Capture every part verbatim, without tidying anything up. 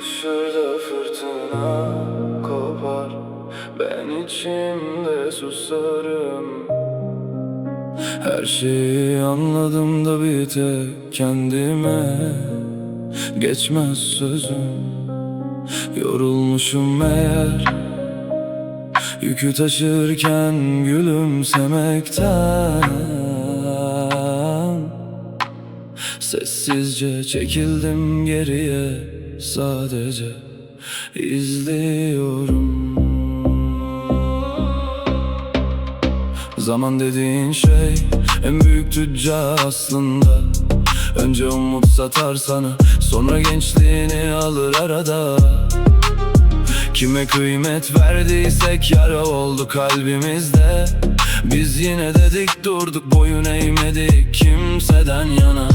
Şurada fırtına kopar, ben içimde susarım. Her şeyi anladım da bir tek kendime geçmez sözüm. Yorulmuşum meğer yükü taşırken gülümsemekten. Sessizce çekildim geriye, sadece izliyorum. Zaman dediğin şey en büyük tüccar aslında. Önce umut satar sana, sonra gençliğini alır arada. Kime kıymet verdiysek yara oldu kalbimizde. Biz yine de dik durduk, boyun eğmedik kimseden yana.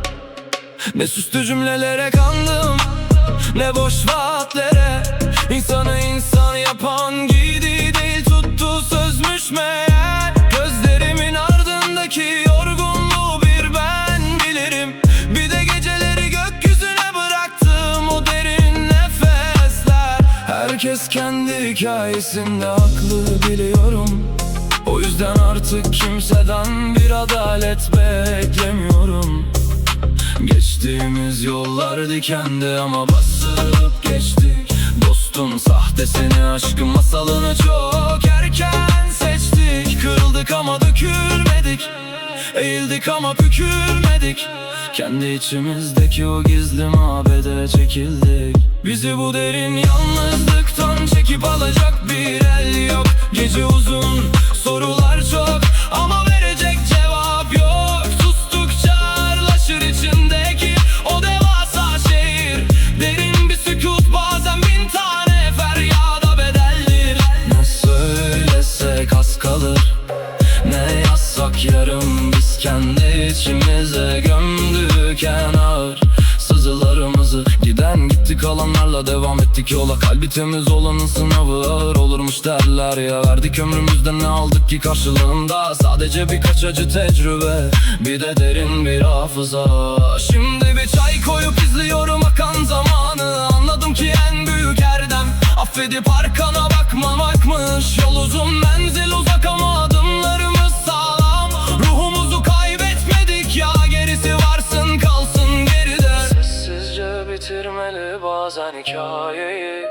Ne süslü cümlelere kandım, ne boş vaatlere. İnsanı insan yapan giydiği değil, tuttuğu sözmüş meğer. Gözlerimin ardındaki yorgunluğu bir ben bilirim. Bir de geceleri gökyüzüne bıraktığım o derin nefesler. Herkes kendi hikayesinde haklı biliyorum. O yüzden artık kimseden bir adalet beklemiyorum. Geçtiğimiz yollar dikendi ama basıp geçtik. Dostun sahtesini, aşkın masalını çok erken seçtik. Kırıldık ama dökülmedik, eğildik ama bükülmedik. Kendi içimizdeki o gizli mabede çekildik. Bizi bu derin yalnızlıktan çekip alacak bir el yok. Gece uzun, sorular çok ama verecek cevap yok. Sustukça ağırlaşır içindeki o devasa şehir. Derin bir sükut bazen bin tane feryada bedeldir. Ne söylesek az kalır, ne yazsak yarım. Biz kendi içimize gömdük en ağır sızılarımızı. Giden gitti, kalanlarla devam ettik yola. Kalbi temiz olanın sınavı ağır olurmuş derler ya. Verdik ömrümüzden, ne aldık ki karşılığında? Sadece birkaç acı tecrübe, bir de derin bir hafıza. Şimdi bir çay koyup izliyorum akan zamanı. Anladım ki en büyük erdem affedip arkana bakmamakmış. Yol uzun, menzil uzak ama adımlarımız sağlam. Ruhumuzu kaybetmedik ya, gerisi varsın kalsın geride. Sessizce bitirmeli bazen hikayeyi,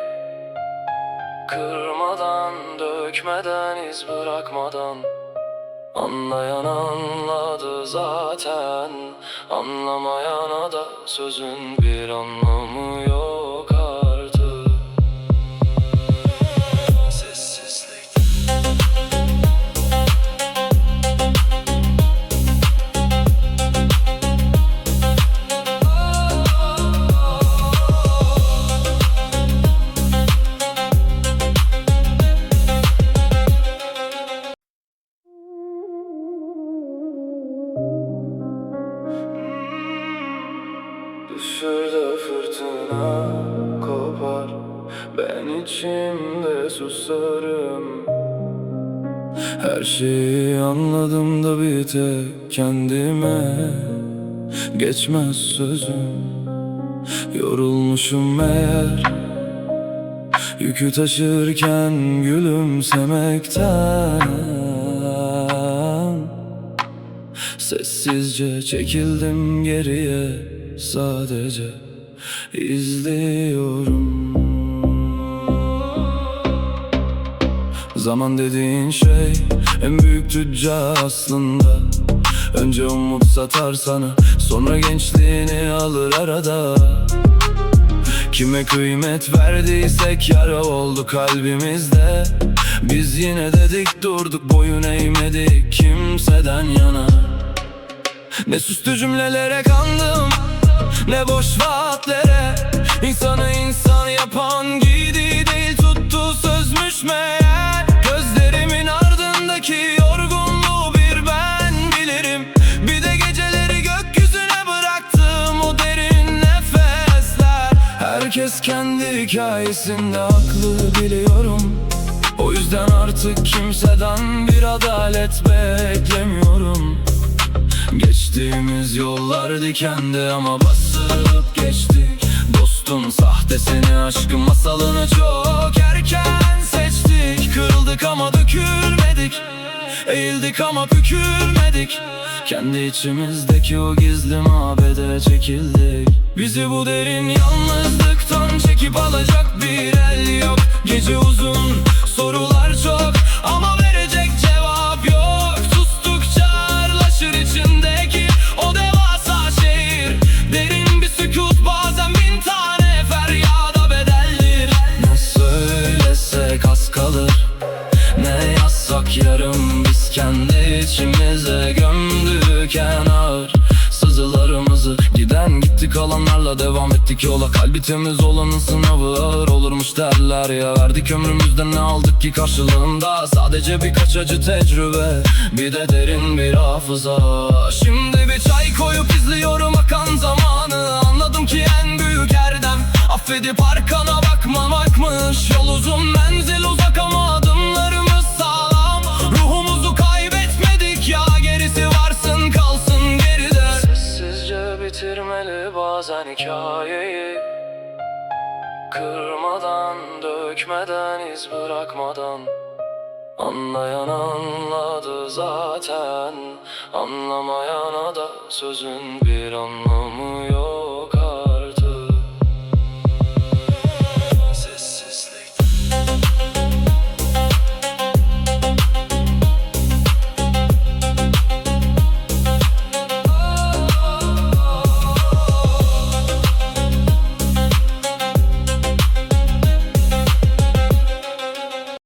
kırmadan, dökmeden, iz bırakmadan. Anlayan anladı zaten, anlamayana da sözün bir anlamı yok artık. Sessizlik. Şurada fırtına kopar, ben içimde susarım. Her şeyi anladım da bir tek kendime geçmez sözüm. Yorulmuşum meğer yükü taşırken gülümsemekten. Sessizce çekildim geriye, sadece izliyorum. Zaman dediğin şey en büyük tüccar aslında. Önce umut satar sana, sonra gençliğini alır arada. Kime kıymet verdiysek yara oldu kalbimizde. Biz yine de dik durduk, boyun eğmedik kimseden yana. Ne süslü cümlelere kandım, ne boş vaatlere. İnsanı insan yapan giydiği değil, tuttuğu sözmüş meğer. Gözlerimin ardındaki yorgunluğu bir ben bilirim. Bir de geceleri gökyüzüne bıraktığım o derin nefesler. Herkes kendi hikayesinde haklı biliyorum. O yüzden artık kimseden bir adalet beklemiyorum. Geçtiğimiz yollar dikendi ama basıp geçtik. Dost unuttun sahtesini, aşkın masalını çok erken seçtik. Kırıldık ama dökülmedik, eğildik ama bükülmedik. Kendi içimizdeki o gizli mabede çekildik. Bizi bu derin yalnızlıktan çekip alacak bir el yok. Gece uzun, sorular çok ama verecek cevap yok. Sustukça ağırlaşır içindeki o devasa şehir. Derin bir sükut, bazen bin tane feryada bedeldir. Ne söylesek az kalır, ne yazsak yarım. Biz kendi içimize gömdük en ağır sızılarımızı. Giden gitti, kalanlarla devam ettik yola. Kalbi temiz olanın sınavı ağır olurmuş derler ya. Verdik ömrümüzden, ne aldık ki karşılığında? Sadece birkaç acı tecrübe, bir de derin bir hafıza. Şimdi bir çay koyup izliyorum akan zamanı. Anladım ki en büyük erdem affedip arkana bakmamakmış. Yol uzun, menzil uzak ama adımlarımız sağlam. Ruhumuzu kaybetmedik ya, gerisi varsın kalsın geride. Sessizce bitirmeli bazen hikayeyi, kırmadan, dökmeden, iz bırakmadan. Anlayan anladı zaten, anlamayana da sözün bir anlamı yok.